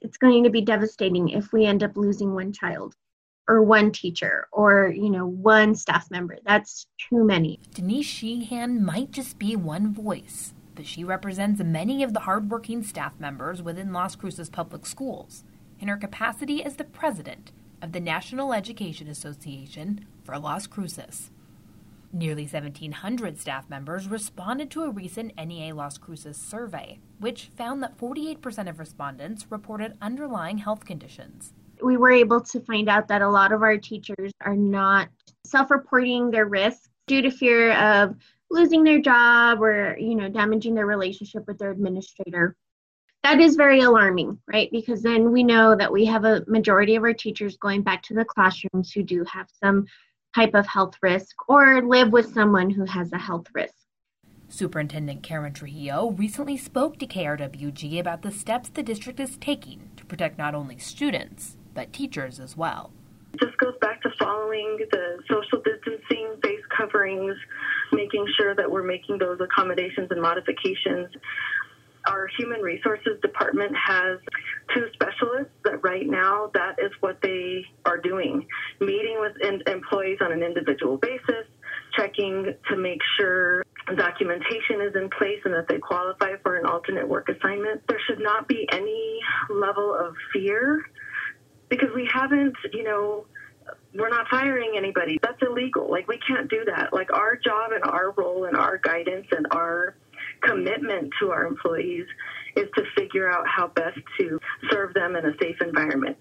it's going to be devastating if we end up losing one child or one teacher or, one staff member. That's too many. Denise Sheehan might just be one voice, but she represents many of the hardworking staff members within Las Cruces Public Schools in her capacity as the president of the National Education Association for Las Cruces. Nearly 1,700 staff members responded to a recent NEA Las Cruces survey, which found that 48% of respondents reported underlying health conditions. We were able to find out that a lot of our teachers are not self-reporting their risks due to fear of losing their job or, damaging their relationship with their administrator. That is very alarming, right? Because then we know that we have a majority of our teachers going back to the classrooms who do have some type of health risk or live with someone who has a health risk. Superintendent Karen Trujillo recently spoke to KRWG about the steps the district is taking to protect not only students, but teachers as well. It just goes back to following the social distancing, face coverings, making sure that we're making those accommodations and modifications. Our Human Resources Department has 2 specialists that right now that is what they are doing, meeting with employees on an individual basis, checking to make sure documentation is in place and that they qualify for an alternate work assignment. There should not be any level of fear because we haven't, we're not firing anybody. That's illegal. We can't do that. Our job and our role and our guidance and our commitment to our employees is to figure out how best to serve them in a safe environment.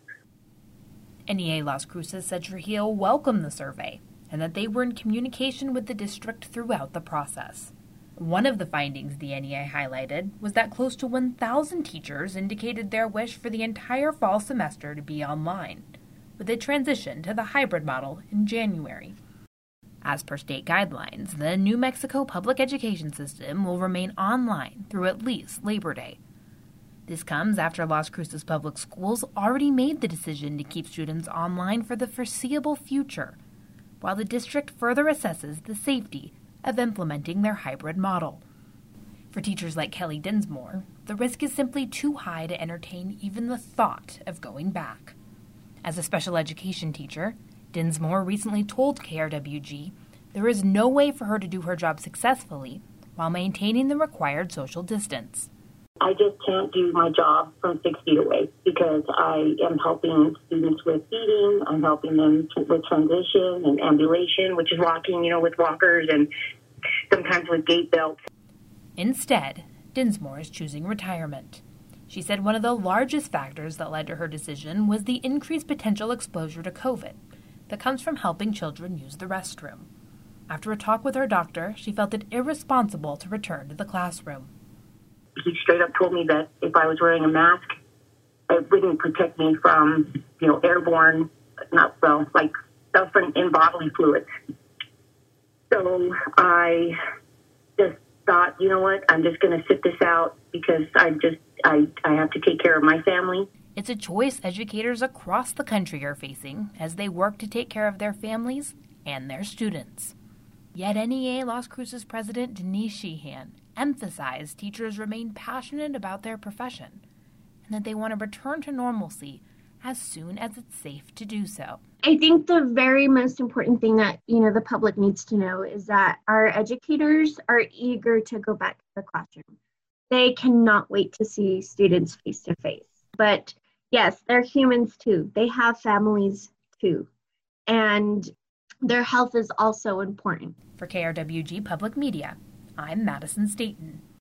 NEA Las Cruces said Trujillo welcomed the survey and that they were in communication with the district throughout the process. One of the findings the NEA highlighted was that close to 1,000 teachers indicated their wish for the entire fall semester to be online, with a transition to the hybrid model in January. As per state guidelines, the New Mexico public education system will remain online through at least Labor Day. This comes after Las Cruces Public Schools already made the decision to keep students online for the foreseeable future, while the district further assesses the safety of implementing their hybrid model. For teachers like Kelly Dinsmore, the risk is simply too high to entertain even the thought of going back. As a special education teacher, Dinsmore recently told KRWG there is no way for her to do her job successfully while maintaining the required social distance. I just can't do my job from 6 feet away because I am helping students with feeding, I'm helping them with transition and ambulation, which is walking, with walkers and sometimes with gait belts. Instead, Dinsmore is choosing retirement. She said one of the largest factors that led to her decision was the increased potential exposure to COVID that comes from helping children use the restroom. After a talk with her doctor, she felt it irresponsible to return to the classroom. He straight up told me that if I was wearing a mask, it wouldn't protect me from, airborne, stuff in bodily fluids. So I just thought, you know what, I'm just going to sit this out because I have to take care of my family. It's a choice educators across the country are facing as they work to take care of their families and their students. Yet NEA Las Cruces President Denise Sheehan emphasized teachers remain passionate about their profession and that they want to return to normalcy as soon as it's safe to do so. I think the very most important thing that, the public needs to know is that our educators are eager to go back to the classroom. They cannot wait to see students face to face. But yes, they're humans too. They have families too. And their health is also important. For KRWG Public Media, I'm Madison Staten.